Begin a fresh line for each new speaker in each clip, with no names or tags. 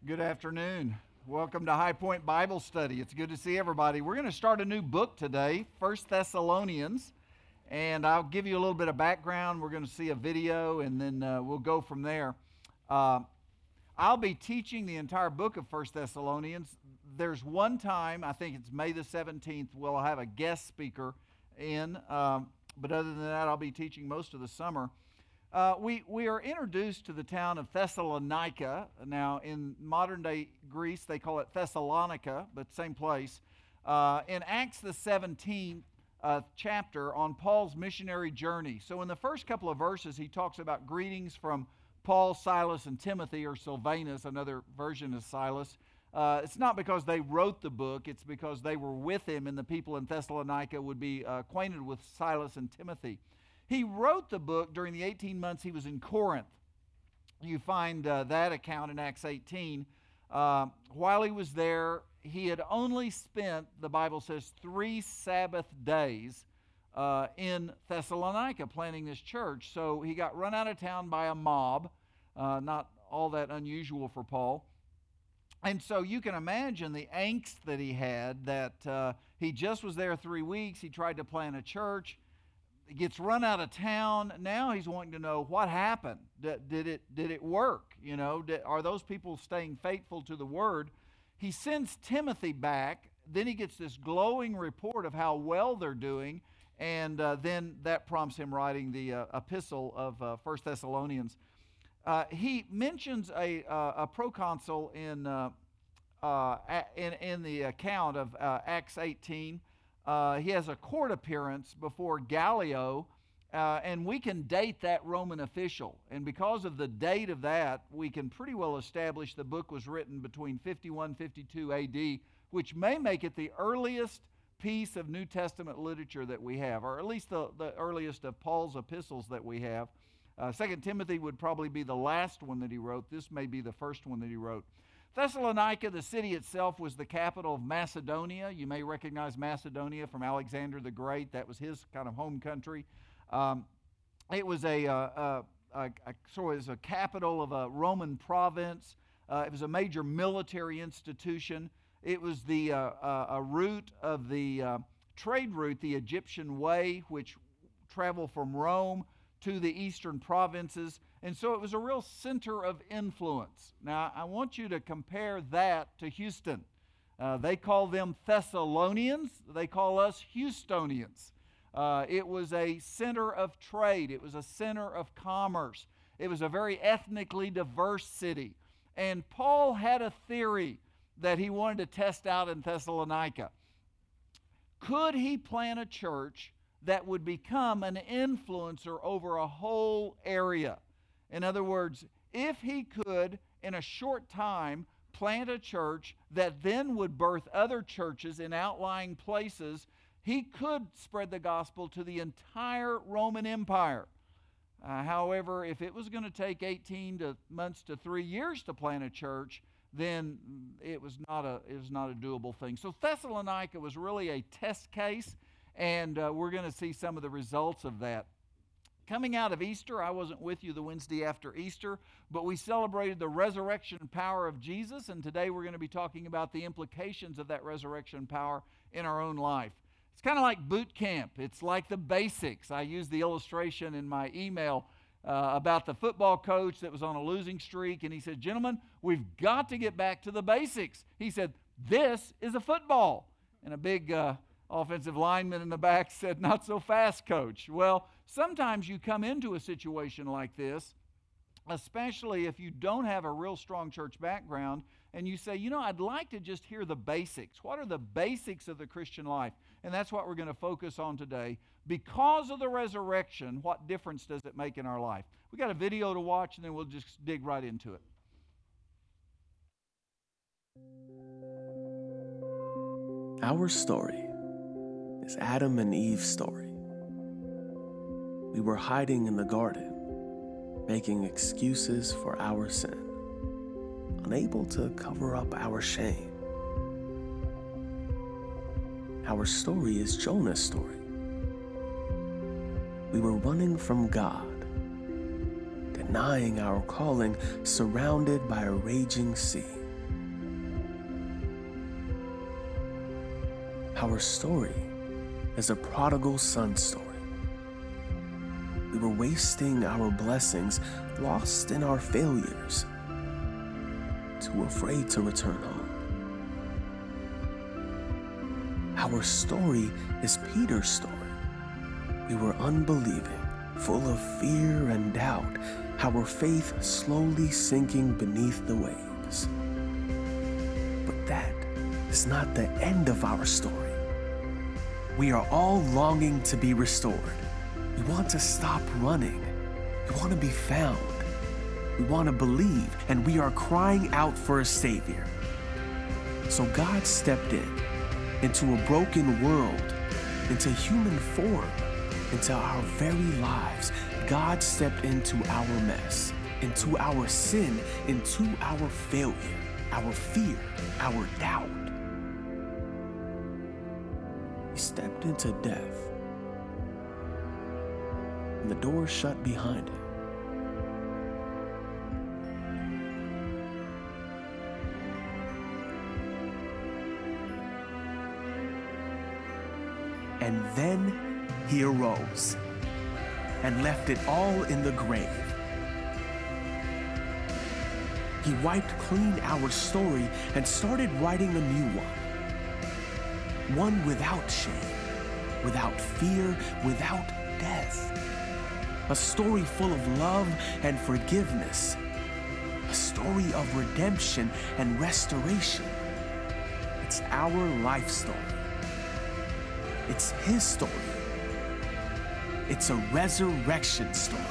Good afternoon. Welcome to High Point Bible Study. It's good to see everybody. We're going to start a new book today, First Thessalonians, and I'll give you a little bit of background. We're going to see a video, and then we'll go from there. I'll be teaching the entire book of First Thessalonians. There's one time, I think it's May the 17th, we'll have a guest speaker in, but other than that, I'll be teaching most of the summer. We are introduced to the town of Thessalonica. Now, in modern-day Greece, they call it Thessalonica, but same place. In Acts the 17th chapter on Paul's missionary journey. So in the first couple of verses, he talks about greetings from Paul, Silas, and Timothy, or Silvanus, another version of Silas. It's not because they wrote the book, it's because they were with him, and the people in Thessalonica would be acquainted with Silas and Timothy. He wrote the book during the 18 months he was in Corinth. You find that account in Acts 18. While he was there, he had only spent, the Bible says, 3 Sabbath days in Thessalonica planting this church. So he got run out of town by a mob, not all that unusual for Paul. And so you can imagine the angst that he had, that he just was there 3 weeks. He tried to plant a church. Gets run out of town. Now he's wanting to know what happened. Did it work? You know, are those people staying faithful to the word? He sends Timothy back. Then he gets this glowing report of how well they're doing, and then that prompts him writing the epistle of 1 Thessalonians. He mentions a proconsul in the account of Acts 18. He has a court appearance before Gallio, and we can date that Roman official. And because of the date of that, we can pretty well establish the book was written between 51 52 AD, which may make it the earliest piece of New Testament literature that we have, or at least the earliest of Paul's epistles that we have. 2 Timothy would probably be the last one that he wrote. This may be the first one that he wrote. Thessalonica, the city itself, was the capital of Macedonia. You may recognize Macedonia from Alexander the Great. That was his kind of home country. It was a capital of a Roman province. It was a major military institution. It was a route of the trade route, the Egyptian Way, which traveled from Rome to the eastern provinces. And so it was a real center of influence. Now, I want you to compare that to Houston. They call them Thessalonians. They call us Houstonians. It was a center of trade. It was a center of commerce. It was a very ethnically diverse city. And Paul had a theory that he wanted to test out in Thessalonica. Could he plant a church that would become an influencer over a whole area? In other words, if he could, in a short time, plant a church that then would birth other churches in outlying places, he could spread the gospel to the entire Roman Empire. However, if it was going to take 18 months to 3 years to plant a church, then it was not a doable thing. So Thessalonica was really a test case, and we're going to see some of the results of that. Coming out of Easter, I wasn't with you the Wednesday after Easter, but we celebrated the resurrection power of Jesus, and today we're going to be talking about the implications of that resurrection power in our own life. It's kind of like boot camp. It's like the basics. I used the illustration in my email about the football coach that was on a losing streak, and he said, "Gentlemen, we've got to get back to the basics." He said, "This is a football." And a big offensive lineman in the back said, "Not so fast, coach." Well, sometimes you come into a situation like this, especially if you don't have a real strong church background, and you say, I'd like to just hear the basics. What are the basics of the Christian life? And that's what we're going to focus on today. Because of the resurrection, what difference does it make in our life? We got a video to watch, and then we'll just dig right into it.
Our story is Adam and Eve's story. We were hiding in the garden, making excuses for our sin, unable to cover up our shame. Our story is Jonah's story. We were running from God, denying our calling, surrounded by a raging sea. Our story is a prodigal son story. We were wasting our blessings, lost in our failures, too afraid to return home. Our story is Peter's story. We were unbelieving, full of fear and doubt, our faith slowly sinking beneath the waves. But that is not the end of our story. We are all longing to be restored. We want to stop running. We want to be found. We want to believe, and we are crying out for a Savior. So God stepped into a broken world, into human form, into our very lives. God stepped into our mess, into our sin, into our failure, our fear, our doubt. He stepped into death, and the door shut behind him. And then he arose and left it all in the grave. He wiped clean our story and started writing a new one. One without shame, without fear, without death. A story full of love and forgiveness. A story of redemption and restoration. It's our life story. It's his story. It's a resurrection story.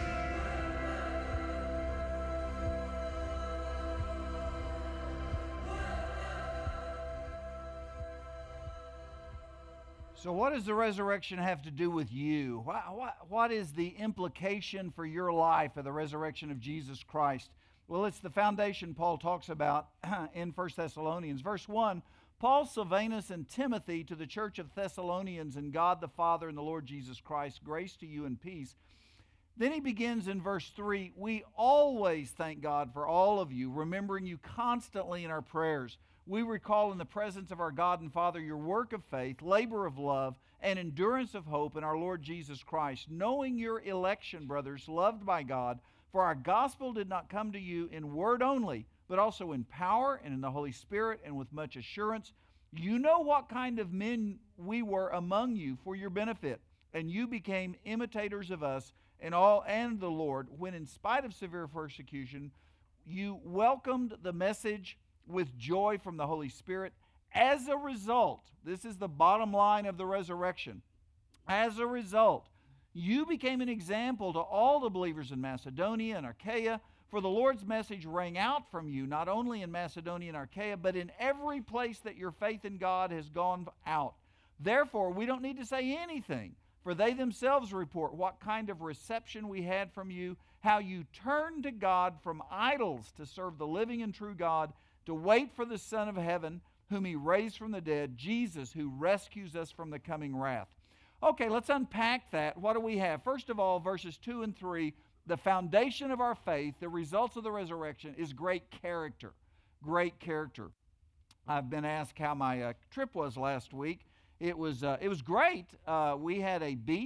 So what does the resurrection have to do with you? What is the implication for your life of the resurrection of Jesus Christ? Well, it's the foundation Paul talks about in 1 Thessalonians. Verse 1, Paul, Silvanus, and Timothy to the church of Thessalonians, and God the Father and the Lord Jesus Christ, grace to you and peace. Then he begins in verse 3, we always thank God for all of you, remembering you constantly in our prayers. We recall in the presence of our God and Father your work of faith, labor of love, and endurance of hope in our Lord Jesus Christ, knowing your election, brothers, loved by God, for our gospel did not come to you in word only, but also in power and in the Holy Spirit and with much assurance. You know what kind of men we were among you for your benefit, and you became imitators of us and the Lord, when in spite of severe persecution, you welcomed the message with joy from the Holy Spirit. As a result, this is the bottom line of the resurrection. As a result, you became an example to all the believers in Macedonia and Achaia, for the Lord's message rang out from you, not only in Macedonia and Achaia, but in every place that your faith in God has gone out. Therefore, we don't need to say anything, for they themselves report what kind of reception we had from you, how you turned to God from idols to serve the living and true God, to wait for the Son of Heaven, whom he raised from the dead, Jesus, who rescues us from the coming wrath. Okay, let's unpack that. What do we have? First of all, verses 2 and 3, the foundation of our faith, the results of the resurrection, is great character. Great character. I've been asked how my trip was last week. It was great. We had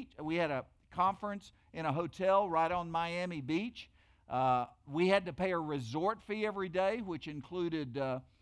a conference in a hotel right on Miami Beach. We had to pay a resort fee every day, which included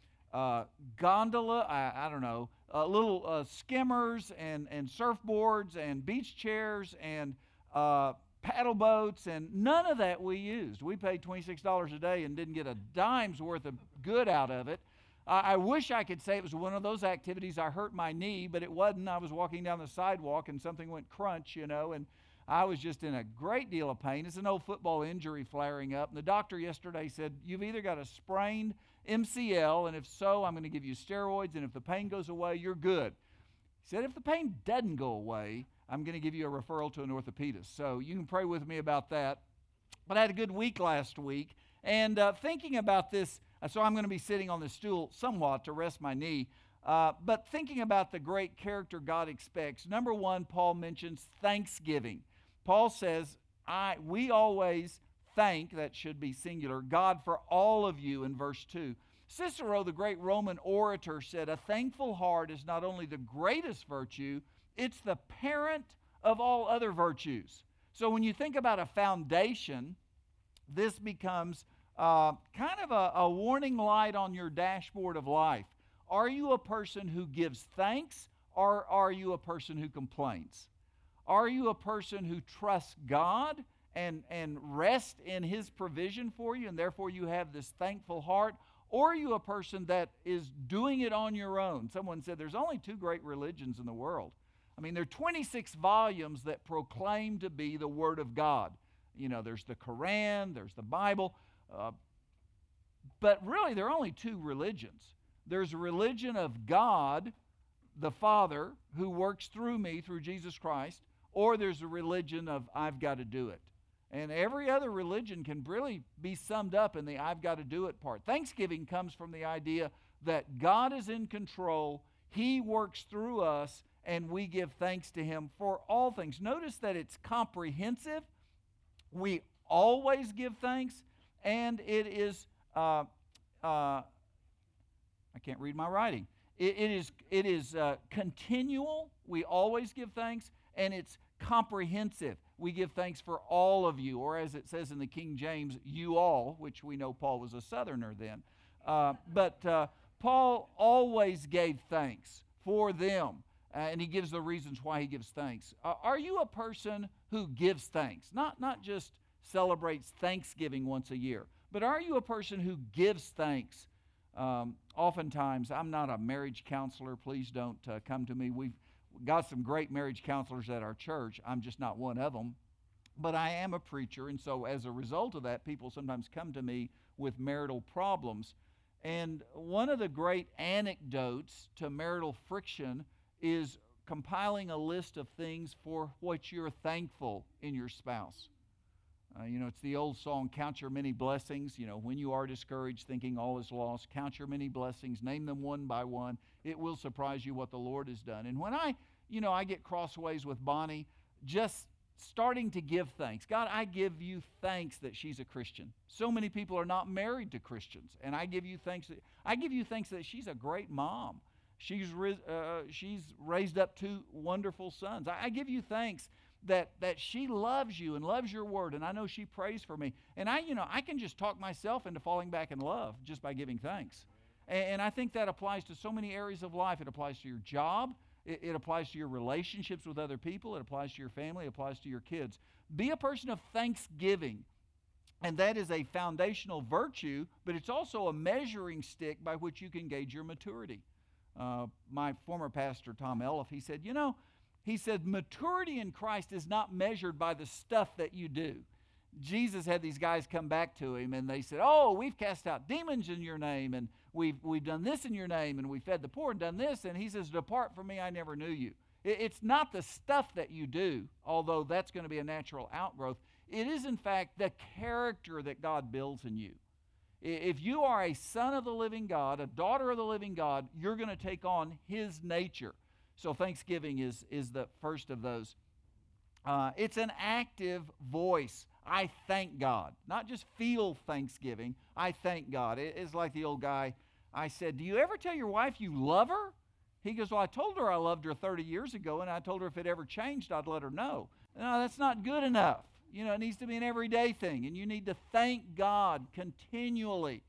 gondola, little skimmers and surfboards and beach chairs and paddle boats, and none of that we used. We paid $26 a day and didn't get a dime's worth of good out of it. I wish I could say it was one of those activities I hurt my knee, but it wasn't. I was walking down the sidewalk and something went crunch, and I was just in a great deal of pain. It's an old football injury flaring up. And the doctor yesterday said, you've either got a sprained MCL, and if so, I'm going to give you steroids, and if the pain goes away, you're good. He said, if the pain doesn't go away, I'm going to give you a referral to an orthopedist. So you can pray with me about that. But I had a good week last week, and thinking about this, so I'm going to be sitting on the stool somewhat to rest my knee. But thinking about the great character God expects, number one, Paul mentions thanksgiving. Paul says, we always thank, that should be singular, God for all of you in verse 2. Cicero, the great Roman orator, said, "A thankful heart is not only the greatest virtue, it's the parent of all other virtues." So when you think about a foundation, this becomes kind of a warning light on your dashboard of life. Are you a person who gives thanks, or are you a person who complains? Are you a person who trusts God and rest in His provision for you, and therefore you have this thankful heart? Or are you a person that is doing it on your own? Someone said there's only two great religions in the world. I mean, there are 26 volumes that proclaim to be the Word of God. You know, there's the Quran, there's the Bible, but really there are only two religions. There's a religion of God, the Father, who works through me, through Jesus Christ, or there's a religion of I've got to do it. And every other religion can really be summed up in the I've got to do it part. Thanksgiving comes from the idea that God is in control, He works through us, and we give thanks to Him for all things. Notice that it's comprehensive. We always give thanks, and it is, I can't read my writing. It is continual. We always give thanks, and it's comprehensive. We give thanks for all of you, or as it says in the King James, you all, which we know Paul was a Southerner then. But Paul always gave thanks for them, and he gives the reasons why he gives thanks. Are you a person who gives thanks? Not just celebrates Thanksgiving once a year, but are you a person who gives thanks? Oftentimes, I'm not a marriage counselor. Please don't come to me. We've got some great marriage counselors at our church. I'm just not one of them. But I am a preacher, and so as a result of that, people sometimes come to me with marital problems. And one of the great anecdotes to marital friction is compiling a list of things for which you're thankful in your spouse. It's the old song, count your many blessings. When you are discouraged, thinking all is lost, count your many blessings, name them one by one. It will surprise you what the Lord has done. And when I get crossways with Bonnie, just starting to give thanks. God, I give you thanks that she's a Christian. So many people are not married to Christians, and I give you thanks that she's a great mom. She's raised up two wonderful sons. I give you thanks that she loves you and loves your word, and I know she prays for me. And I can just talk myself into falling back in love just by giving thanks. And I think that applies to so many areas of life. It applies to your job. It applies to your relationships with other people. It applies to your family. It applies to your kids. Be a person of thanksgiving. And that is a foundational virtue, but it's also a measuring stick by which you can gauge your maturity. My former pastor, Tom Elliff, he said, maturity in Christ is not measured by the stuff that you do. Jesus had these guys come back to him, and they said, "Oh, we've cast out demons in your name, and we've done this in your name, and we fed the poor and done this." And he says, "Depart from me, I never knew you." It's not the stuff that you do, although that's going to be a natural outgrowth. It is, in fact, the character that God builds in you. If you are a son of the living God, a daughter of the living God, you're going to take on His nature. So Thanksgiving is the first of those. It's an active voice. I thank God. Not just feel Thanksgiving. I thank God. It's like the old guy. I said, "Do you ever tell your wife you love her?" He goes, "Well, I told her I loved her 30 years ago, and I told her if it ever changed, I'd let her know." No, that's not good enough. It needs to be an everyday thing, and you need to thank God continually.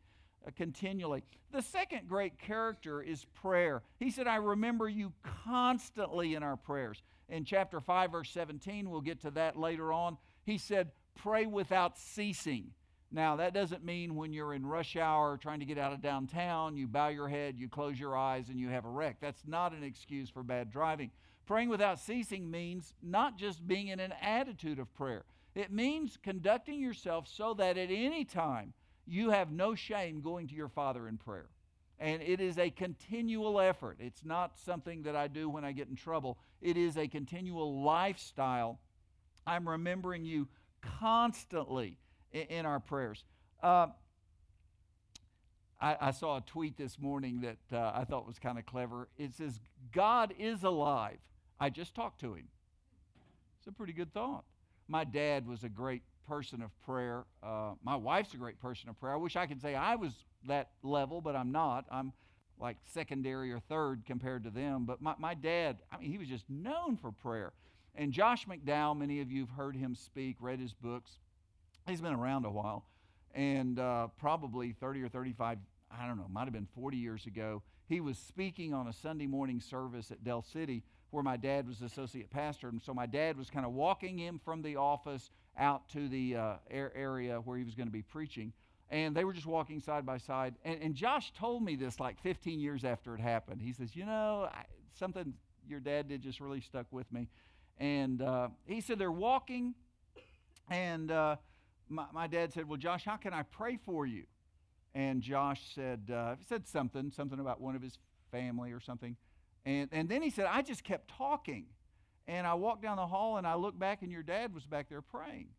The second great character is prayer. He said, "I remember you constantly in our prayers." In chapter 5, verse 17, we'll get to that later on. He said, "Pray without ceasing." Now, that doesn't mean when you're in rush hour trying to get out of downtown, you bow your head, you close your eyes, and you have a wreck. That's not an excuse for bad driving. Praying without ceasing means not just being in an attitude of prayer. It means conducting yourself so that at any time you have no shame going to your Father in prayer. And it is a continual effort. It's not something that I do when I get in trouble. It is a continual lifestyle. I'm remembering you constantly in our prayers. I saw a tweet this morning that I thought was kind of clever. It says, "God is alive. I just talked to Him." It's a pretty good thought. My dad was a great person of prayer. My wife's a great person of prayer. I wish I could say I was that level, but I'm not. I'm like secondary or third compared to them. But my dad, I mean, he was just known for prayer. And Josh McDowell, many of you have heard him speak, read his books. He's been around a while. And probably 30 or 35, I don't know, might have been 40 years ago, he was speaking on a Sunday morning service at Del City where my dad was associate pastor. And so my dad was kind of walking him from the office out to the area where he was going to be preaching. And they were just walking side by side. And Josh told me this like 15 years after it happened. He says, something your dad did just really stuck with me. And he said they're walking, and my dad said, well, Josh, how can I pray for you? And Josh said something about one of his family or something. And then he said, I just kept talking. And I walked down the hall, and I looked back, and your dad was back there praying.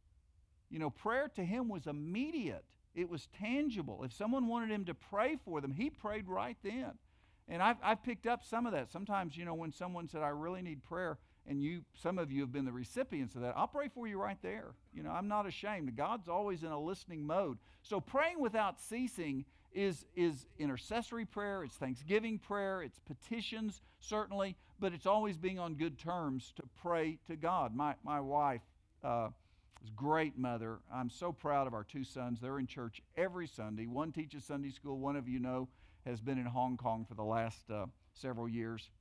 Prayer to him was immediate. It was tangible. If someone wanted him to pray for them, he prayed right then. And I've picked up some of that. Sometimes, when someone said, I really need prayer, and some of you have been the recipients of that, I'll pray for you right there. I'm not ashamed. God's always in a listening mode. So praying without ceasing is intercessory prayer, it's thanksgiving prayer, it's petitions, certainly, but it's always being on good terms to pray to God. My wife is a great mother. I'm so proud of our two sons. They're in church every Sunday. One teaches Sunday school. One of you know has been in Hong Kong for the last several years.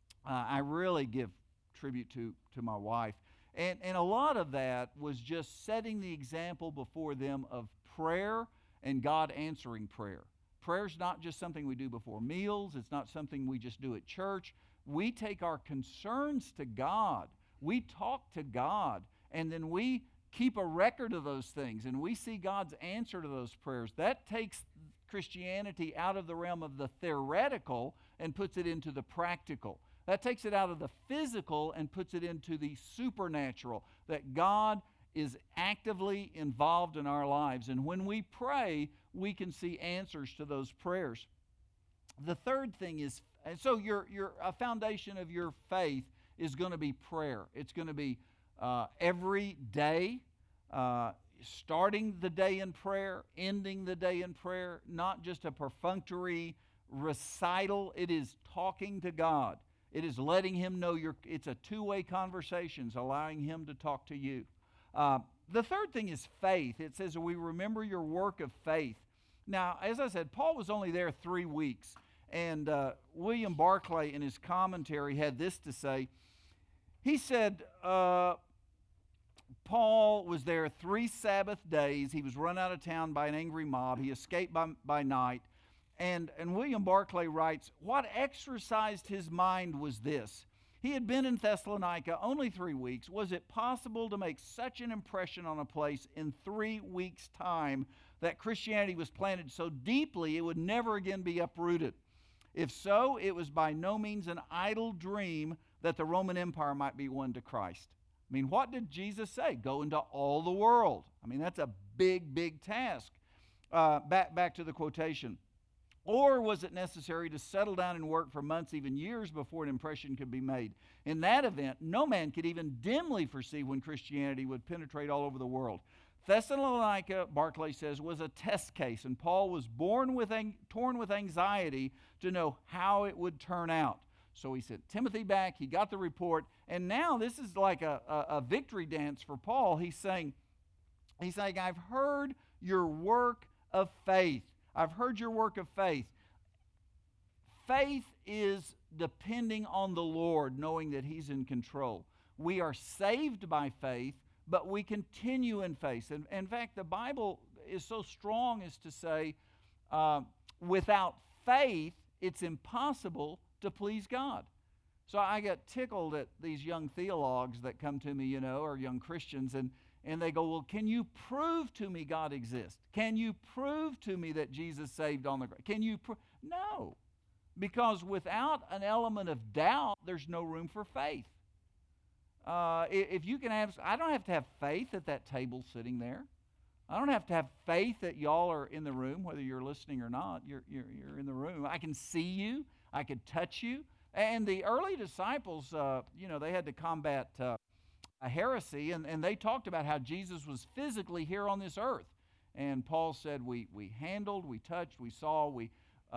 I really give tribute to my wife. And a lot of that was just setting the example before them of prayer and God answering prayer. Prayer's not just something we do before meals. It's not something we just do at church. We take our concerns to God. We talk to God, and then we keep a record of those things, and we see God's answer to those prayers. That takes Christianity out of the realm of the theoretical and puts it into the practical. That takes it out of the physical and puts it into the supernatural, that God is actively involved in our lives. And when we pray, we can see answers to those prayers. The third thing is, and so a foundation of your faith is going to be prayer. It's going to be every day, starting the day in prayer, ending the day in prayer, not just a perfunctory recital. It is talking to God. It is letting Him know it's a two-way conversation, allowing Him to talk to you. The third thing is faith. It says, we remember your work of faith. Now, as I said, Paul was only there 3 weeks, and William Barclay in his commentary had this to say. He said, Paul was there 3 Sabbath days. He was run out of town by an angry mob. He escaped by night. And William Barclay writes, what exercised his mind was this. He had been in Thessalonica only 3 weeks. Was it possible to make such an impression on a place in 3 weeks' time that Christianity was planted so deeply it would never again be uprooted? If so, it was by no means an idle dream that the Roman Empire might be won to Christ. I mean, what did Jesus say? Go into all the world. I mean, that's a big, big task. Back to the quotation. Or was it necessary to settle down and work for months, even years, before an impression could be made? In that event, no man could even dimly foresee when Christianity would penetrate all over the world. Thessalonica, Barclay says, was a test case, and Paul was torn with anxiety to know how it would turn out. So he sent Timothy back, he got the report, and now this is like a victory dance for Paul. He's saying, I've heard your work of faith. I've heard your work of faith. Faith is depending on the Lord, knowing that He's in control. We are saved by faith, but we continue in faith. And in fact, the Bible is so strong as to say, without faith, it's impossible to please God. So I get tickled at these young theologues that come to me, or young Christians, and they go, well, can you prove to me God exists? Can you prove to me that Jesus saved on the cross? Can you prove? No. Because without an element of doubt, there's no room for faith. If you can have, I don't have to have faith that that table's sitting there. I don't have to have faith that y'all are in the room, whether you're listening or not. You're in the room. I can see you. I could touch you. And the early disciples, they had to combat a heresy, and they talked about how Jesus was physically here on this earth. And Paul said, we handled, we touched, we saw, we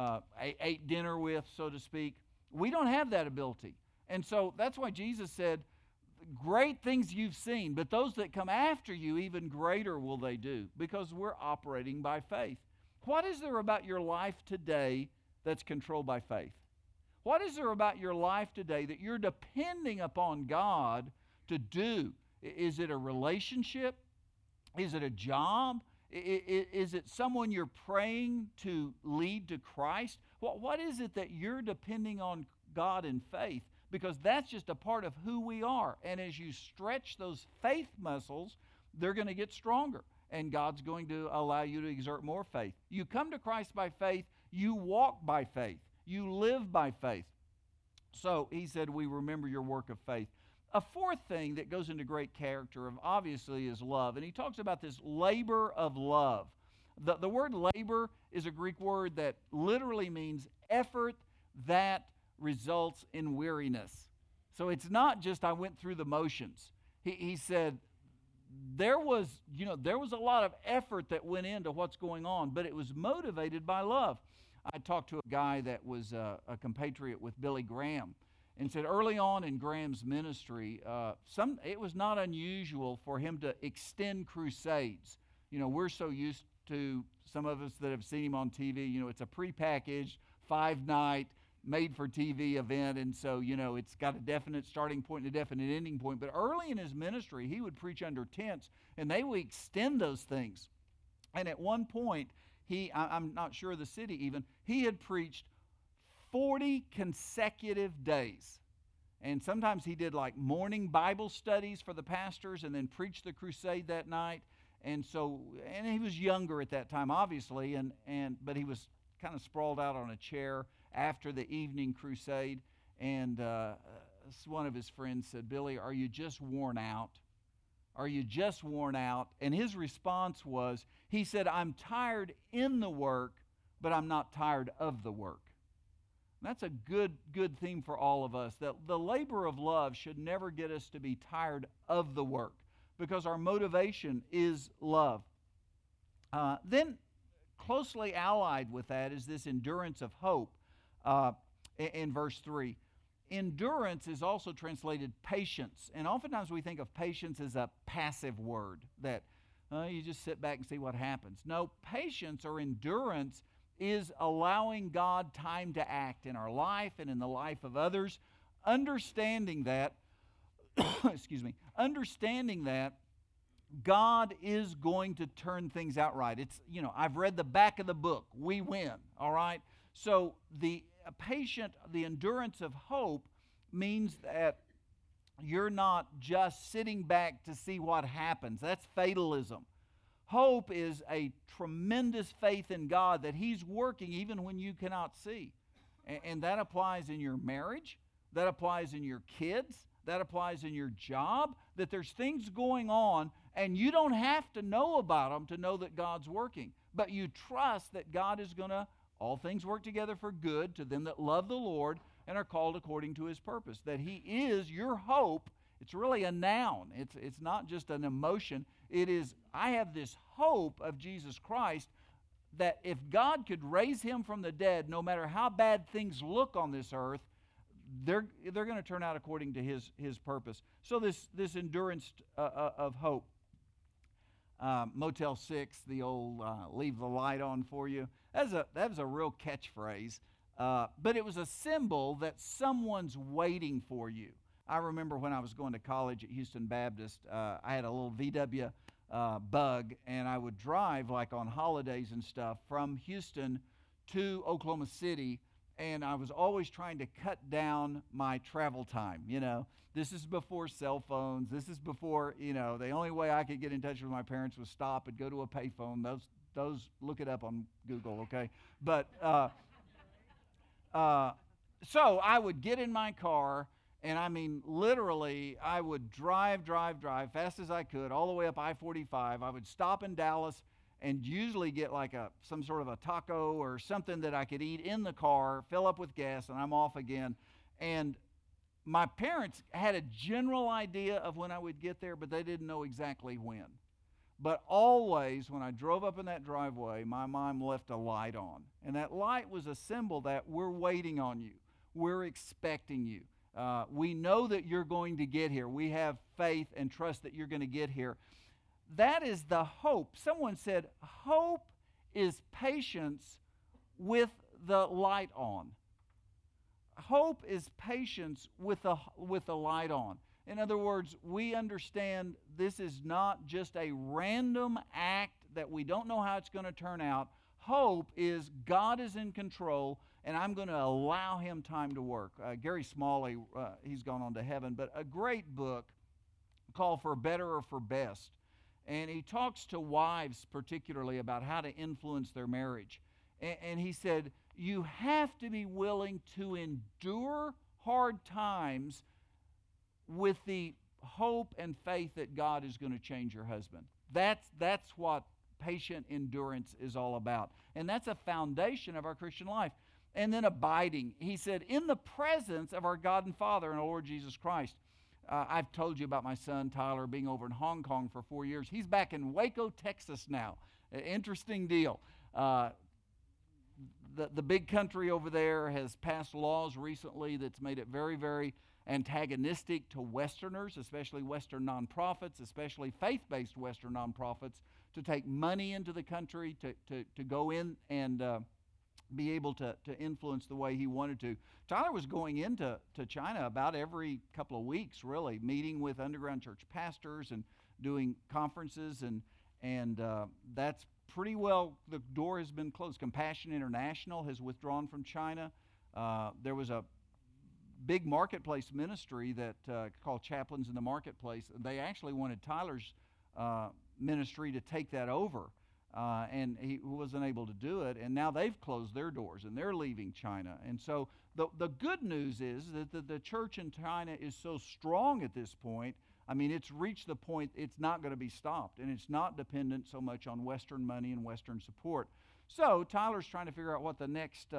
ate dinner with, so to speak. We don't have that ability. And so that's why Jesus said, great things you've seen, but those that come after you, even greater will they do, because we're operating by faith. What is there about your life today that's controlled by faith? What is there about your life today that you're depending upon God to do? Is it a relationship? Is it a job? Is it someone you're praying to lead to Christ? What is it that you're depending on God in faith? Because that's just a part of who we are. And as you stretch those faith muscles, they're going to get stronger. And God's going to allow you to exert more faith. You come to Christ by faith. You walk by faith. You live by faith. So he said, we remember your work of faith. A fourth thing that goes into great character of obviously is love. And he talks about this labor of love. The word labor is a Greek word that literally means effort that results in weariness. So it's not just I went through the motions. He said there was a lot of effort that went into what's going on, but it was motivated by love. I talked to a guy that was a compatriot with Billy Graham, and said early on in Graham's ministry, it was not unusual for him to extend crusades. We're so used to, some of us that have seen him on TV, it's a prepackaged 5-night made-for-TV event, and so, it's got a definite starting point and a definite ending point. But early in his ministry, he would preach under tents, and they would extend those things. And at one point, I'm not sure of the city even, he had preached 40 consecutive days. And sometimes he did like morning Bible studies for the pastors and then preached the crusade that night. And he was younger at that time, obviously, but he was kind of sprawled out on a chair after the evening crusade. And one of his friends said, Billy, are you just worn out? Are you just worn out? And his response was, he said, I'm tired in the work, but I'm not tired of the work. That's a good theme for all of us, that the labor of love should never get us to be tired of the work, because our motivation is love. Then closely allied with that is this endurance of hope in verse 3. Endurance is also translated patience, and oftentimes we think of patience as a passive word, that you just sit back and see what happens. No, patience or endurance is allowing God time to act in our life and in the life of others, understanding that, understanding that God is going to turn things out right. It's, I've read the back of the book. We win, all right? So the endurance of hope means that you're not just sitting back to see what happens. That's fatalism. Hope is a tremendous faith in God that He's working even when you cannot see. And that applies in your marriage. That applies in your kids. That applies in your job. That there's things going on and you don't have to know about them to know that God's working. But you trust that God is going to, all things work together for good to them that love the Lord and are called according to His purpose. That He is your hope. It's really a noun. It's not just an emotion. It is, I have this hope of Jesus Christ that if God could raise Him from the dead, no matter how bad things look on this earth, they're going to turn out according to His purpose. So this endurance of hope. Motel 6, the old leave the light on for you. That was a real catchphrase. But it was a symbol that someone's waiting for you. I remember when I was going to college at Houston Baptist, I had a little VW Bug, and I would drive like on holidays and stuff from Houston to Oklahoma City, and I was always trying to cut down my travel time. This is before cell phones. This is before, the only way I could get in touch with my parents was stop and go to a payphone. Those look it up on Google, okay? But so I would get in my car. And I mean, literally, I would drive fast as I could, all the way up I-45. I would stop in Dallas and usually get like some sort of a taco or something that I could eat in the car, fill up with gas, and I'm off again. And my parents had a general idea of when I would get there, but they didn't know exactly when. But always, when I drove up in that driveway, my mom left a light on. And that light was a symbol that we're waiting on you. We're expecting you. We know that you're going to get here. We have faith and trust that you're going to get here. That is the hope. Someone said, hope is patience with the light on. Hope is patience with the light on. In other words, we understand this is not just a random act that we don't know how it's going to turn out. Hope is God is in control, and I'm going to allow Him time to work. Gary Smalley, he's gone on to heaven, but a great book called For Better or For Best. And he talks to wives particularly about how to influence their marriage. And he said, you have to be willing to endure hard times with the hope and faith that God is going to change your husband. That's what patient endurance is all about. And that's a foundation of our Christian life. And then abiding. He said, in the presence of our God and Father and our Lord Jesus Christ. I've told you about my son, Tyler, being over in Hong Kong for 4 years. He's back in Waco, Texas now. Interesting deal. The big country over there has passed laws recently that's made it very, very antagonistic to Westerners, especially Western nonprofits, especially faith-based Western nonprofits, to take money into the country, to go in and be able to influence the way he wanted to. Tyler was going into China about every couple of weeks, really, meeting with underground church pastors and doing conferences, and that's pretty well, the door has been closed. Compassion International has withdrawn from China. There was a big marketplace ministry that called Chaplains in the Marketplace. They actually wanted Tyler's ministry to take that over. And he wasn't able to do it, and now they've closed their doors, and they're leaving China. And so the good news is that the church in China is so strong at this point. I mean, it's reached the point it's not going to be stopped, and it's not dependent so much on Western money and Western support. So Tyler's trying to figure out what the next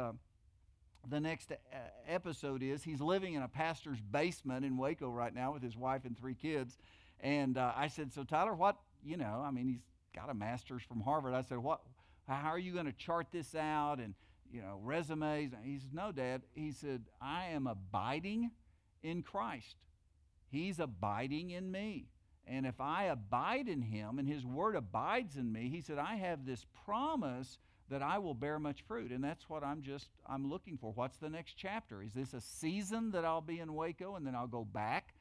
episode is. He's living in a pastor's basement in Waco right now with his wife and 3 kids. And I said, so Tyler, what, he's got a master's from Harvard. I said, how are you going to chart this out and, resumes? He said, no, Dad. He said, I am abiding in Christ. He's abiding in me. And if I abide in Him and His Word abides in me, he said, I have this promise that I will bear much fruit. And that's what I'm looking for. What's the next chapter? Is this a season that I'll be in Waco and then I'll go back?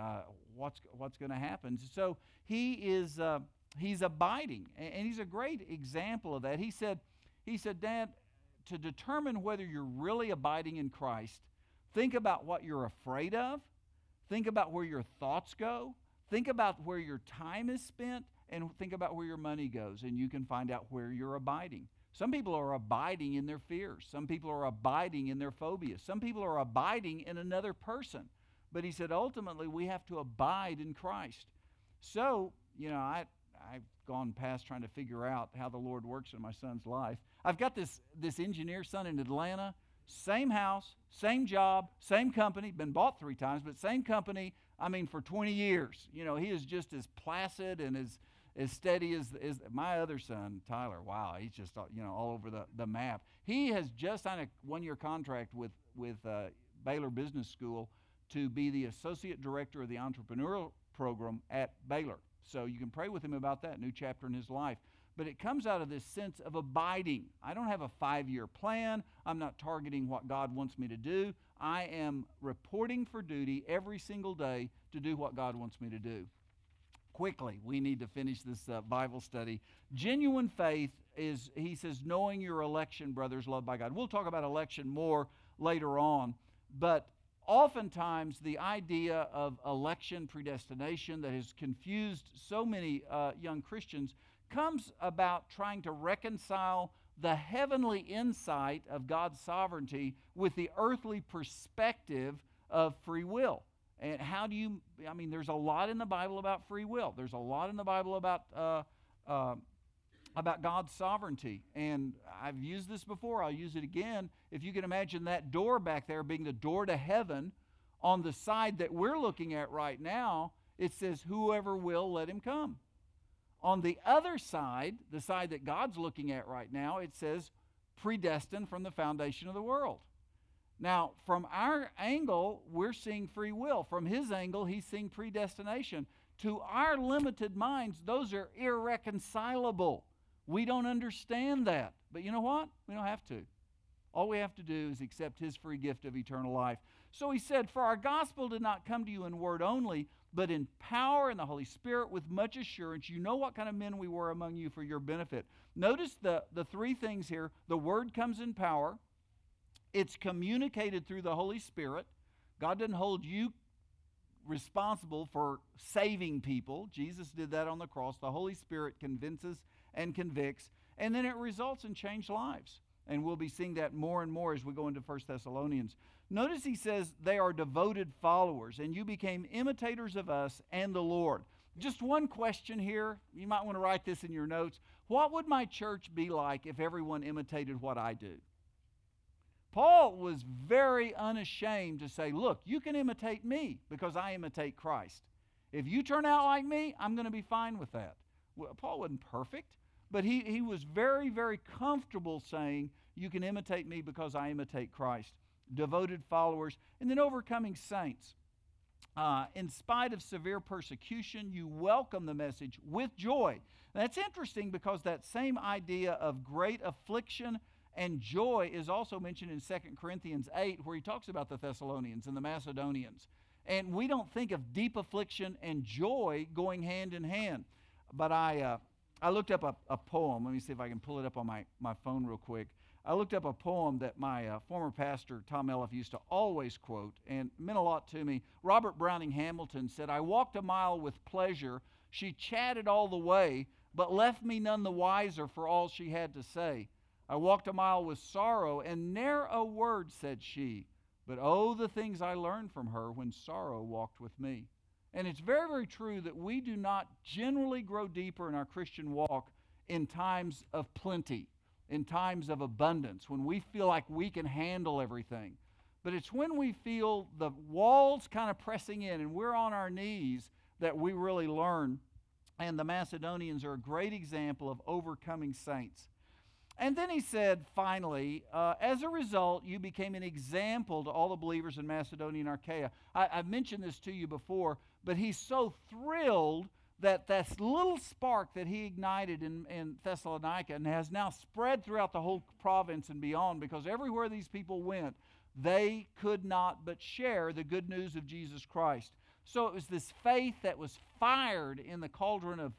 What's going to happen? So he's abiding, and he's a great example of that. He said, Dad, to determine whether you're really abiding in Christ, think about what you're afraid of, think about where your thoughts go, think about where your time is spent, and think about where your money goes, and you can find out where you're abiding. Some people are abiding in their fears. Some people are abiding in their phobias. Some people are abiding in another person. But he said, ultimately, we have to abide in Christ. So, I've gone past trying to figure out how the Lord works in my son's life. I've got this engineer son in Atlanta, same house, same job, same company, been bought 3 times, but same company, for 20 years. He is just as placid and as steady as my other son, Tyler. Wow, he's just, all over the map. He has just signed a 1-year contract with Baylor Business School to be the associate director of the entrepreneurial program at Baylor. So you can pray with him about that new chapter in his life. But it comes out of this sense of abiding. I don't have a 5-year plan. I'm not targeting what God wants me to do. I am reporting for duty every single day to do what God wants me to do. Quickly, we need to finish this Bible study. Genuine faith is, he says, knowing your election, brothers, loved by God. We'll talk about election more later on, but oftentimes the idea of election predestination that has confused so many young Christians comes about trying to reconcile the heavenly insight of God's sovereignty with the earthly perspective of free will. And how do you, there's a lot in the Bible about free will. There's a lot in the Bible about God's sovereignty. And I've used this before. I'll use it again. If you can imagine that door back there being the door to heaven, On the side that we're looking at right now, it says, whoever will, let him come. On the other side, the side that God's looking at right now, it says, predestined from the foundation of the world. Now, from our angle, we're seeing free will. From his angle, he's seeing predestination. To our limited minds, those are irreconcilable. We don't understand that. But you know what? We don't have to. All we have to do is accept his free gift of eternal life. So he said, for our gospel did not come to you in word only, but in power and the Holy Spirit with much assurance. You know what kind of men we were among you for your benefit. Notice the three things here. The word comes in power. It's communicated through the Holy Spirit. God doesn't hold you responsible for saving people. Jesus did that on the cross. The Holy Spirit convinces and convicts, and then it results in changed lives. And we'll be seeing that more and more as we go into 1 Thessalonians. Notice he says they are devoted followers, and you became imitators of us and the Lord. Just one question here. You might want to write this in your notes. What would my church be like if everyone imitated what I do? Paul was very unashamed to say, look, you can imitate me because I imitate Christ. If you turn out like me, I'm going to be fine with that. Well, Paul wasn't perfect, but he was very, very comfortable saying, you can imitate me because I imitate Christ. Devoted followers, and then overcoming saints. In spite of severe persecution, you welcome the message with joy. That's interesting because that same idea of great affliction and joy is also mentioned in 2 Corinthians 8, where he talks about the Thessalonians and the Macedonians. And we don't think of deep affliction and joy going hand in hand. But I looked up a poem. Let me see if I can pull it up on my phone real quick. I looked up a poem that my former pastor, Tom Elliff, used to always quote, and it meant a lot to me. Robert Browning Hamilton said, I walked a mile with pleasure. She chatted all the way, but left me none the wiser for all she had to say. I walked a mile with sorrow, and ne'er a word said she. But oh, the things I learned from her when sorrow walked with me. And it's very, very true that we do not generally grow deeper in our Christian walk in times of plenty, in times of abundance, when we feel like we can handle everything. But it's when we feel the walls kind of pressing in and we're on our knees that we really learn. And the Macedonians are a great example of overcoming saints. And then he said, finally, as a result, you became an example to all the believers in Macedonia and Achaia. I've mentioned this to you before, but he's so thrilled that little spark that he ignited in Thessalonica and has now spread throughout the whole province and beyond, because everywhere these people went, they could not but share the good news of Jesus Christ. So it was this faith that was fired in the cauldron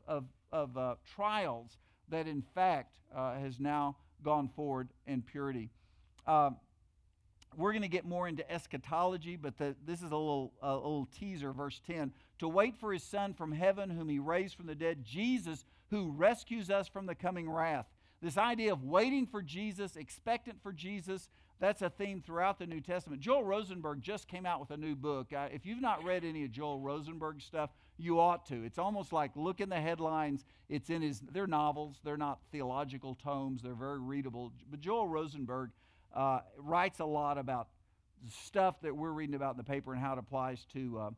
of trials that in fact has now gone forward in purity. We're going to get more into eschatology, but this is a little teaser, verse 10. To wait for his Son from heaven, whom he raised from the dead, Jesus, who rescues us from the coming wrath. This idea of waiting for Jesus, expectant for Jesus, that's a theme throughout the New Testament. Joel Rosenberg just came out with a new book. If you've not read any of Joel Rosenberg's stuff, you ought to. It's almost like look in the headlines. It's in they're novels. They're not theological tomes. They're very readable. But Joel Rosenberg writes a lot about stuff that we're reading about in the paper and how it applies to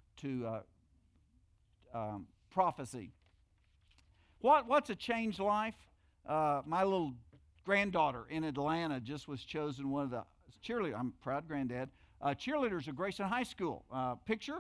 prophecy. What's a changed life? My little granddaughter in Atlanta just was chosen one of the cheerleaders. I'm proud granddad. Cheerleaders of Grayson High School. Picture.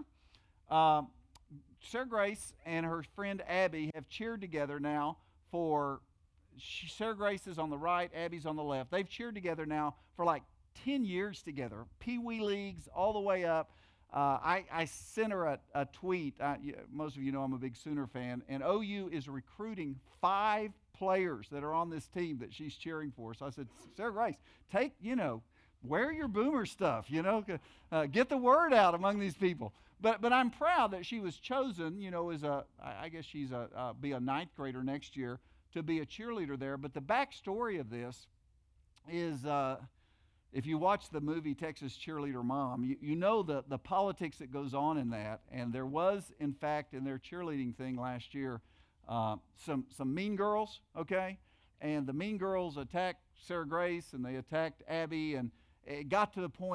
Sarah Grace and her friend Abby have cheered together now for, Sarah Grace is on the right, Abby's on the left. They've cheered together now for like 10 years together. Pee Wee leagues all the way up. I sent her a tweet. Most of you know I'm a big Sooner fan, and OU is recruiting 5 players that are on this team that she's cheering for. So I said, Sarah Grace, wear your Boomer stuff, get the word out among these people. But I'm proud that she was chosen, as I guess she's be a 9th grader next year, to be a cheerleader there. But the backstory of this is, if you watch the movie Texas Cheerleader Mom, you know the politics that goes on in that. And there was, in fact, in their cheerleading thing last year, some mean girls, okay? And the mean girls attacked Sarah Grace, and they attacked Abby, and it got to the point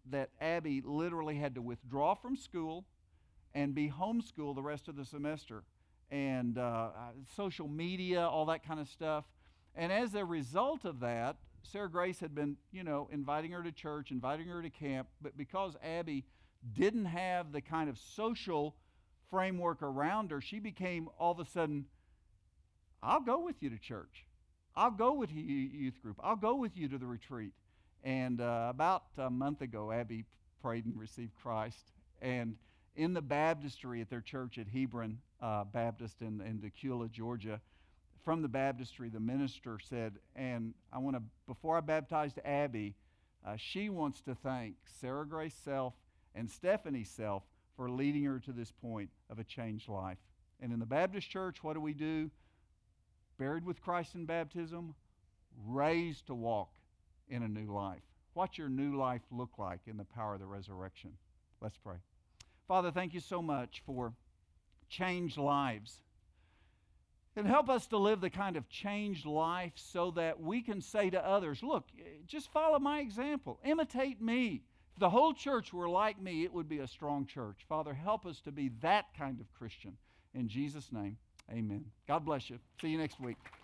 that Abby literally had to withdraw from school and be homeschooled the rest of the semester, and social media, all that kind of stuff. And as a result of that, Sarah Grace had been, inviting her to church, inviting her to camp, but because Abby didn't have the kind of social framework around her, she became all of a sudden, I'll go with you to church. I'll go with you youth group. I'll go with you to the retreat. And about a month ago, Abby prayed and received Christ. And in the baptistry at their church at Hebron Baptist in Decula, Georgia, from the baptistry, the minister said, and before I baptized Abby, she wants to thank Sarah Grace Self and Stephanie Self for leading her to this point of a changed life. And in the Baptist church, what do? Buried with Christ in baptism, raised to walk in a new life. What's your new life look like in the power of the resurrection? Let's pray. Father, thank you so much for changed lives. And help us to live the kind of changed life so that we can say to others, look, just follow my example. Imitate me. If the whole church were like me, it would be a strong church. Father, help us to be that kind of Christian. In Jesus' name, amen. God bless you. See you next week.